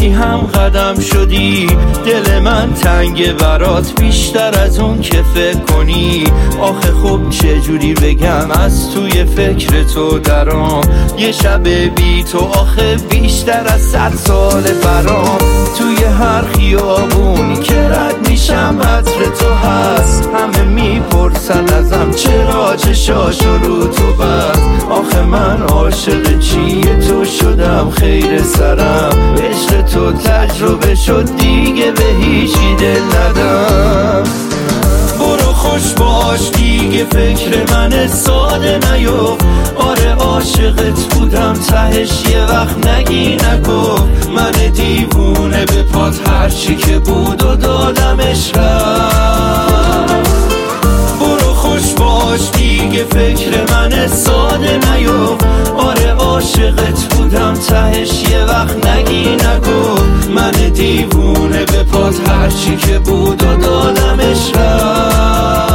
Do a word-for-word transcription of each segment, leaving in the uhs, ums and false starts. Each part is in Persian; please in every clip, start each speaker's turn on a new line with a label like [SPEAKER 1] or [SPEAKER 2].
[SPEAKER 1] هم قدم شدی، دل من تنگ برات بیشتر از اون که فکر کنی. آخه خب چجوری بگم از توی فکر تو درام، یه شب بی تو آخه بیشتر از صد سال برام. توی هر خیابونی که رد میشم عطر تو هست، همه میپرسن ازم چرا چشاشو رو تو بست. آخه من عاشق چیه تو شدم خیر سرم، عشق تو تجربه شد دیگه به هیچی دل ندم. برو خوش باش دیگه فکر من ساده نیو، آره عاشقت بودم تهش یه وقت نگی نگو. من دیوونه به پات هرچی که بود و دادمش رفت. برو خوش باش دیگه فکر من ساده نیو، آره عاشقت بودم تهش یه وقت نگی نگو. من دیوونه به پات هرچی که بود و دادمش رفت.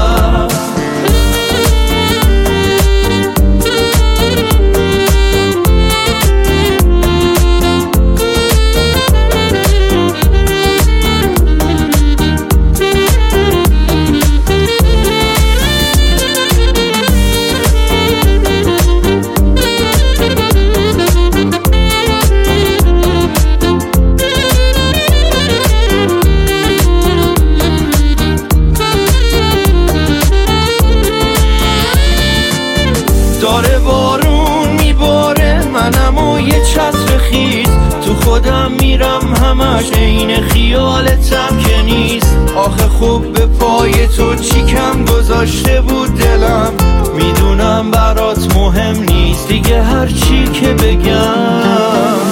[SPEAKER 1] داره بارون میباره منم و یه چتر خیز، تو خودم میرم همش عین خیالتم که نیست. آخه خوب به پای تو چی کم گذاشته بود دلم، میدونم برات مهم نیست دیگه هر چی که بگم.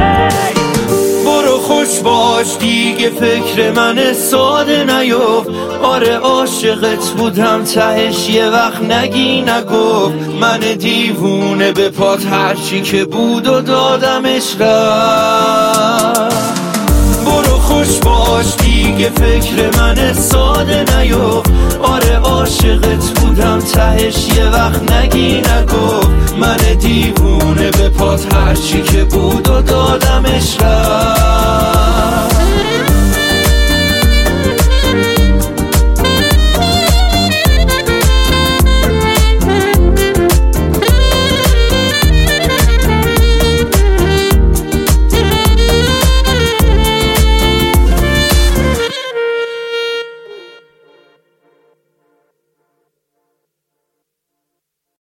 [SPEAKER 1] برو خوش باش دیگه فکر من ساده نیو، آره عاشقت بودم تهش یه وقت نگی نگو. من دیوونه به پات هرچی که بود و دادمش رفت. برو خوش باش دیگه فکر من ساده نیو، آره عاشقت بودم تهش یه وقت نگی نگو. من دیوونه به پات هرچی که بود و دادمش رفت.